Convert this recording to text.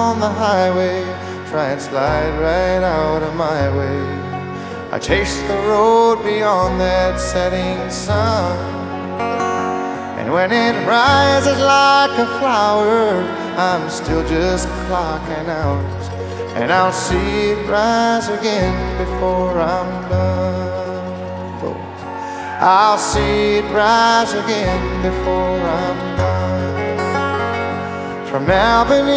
on the highway, try and slide right out of my way. I chase the road beyond that setting sun, and when it rises like a flower, I'm still just clocking hours, and I'll see it rise again before I'm done. Oh, I'll see it rise again before I'm done. From Albany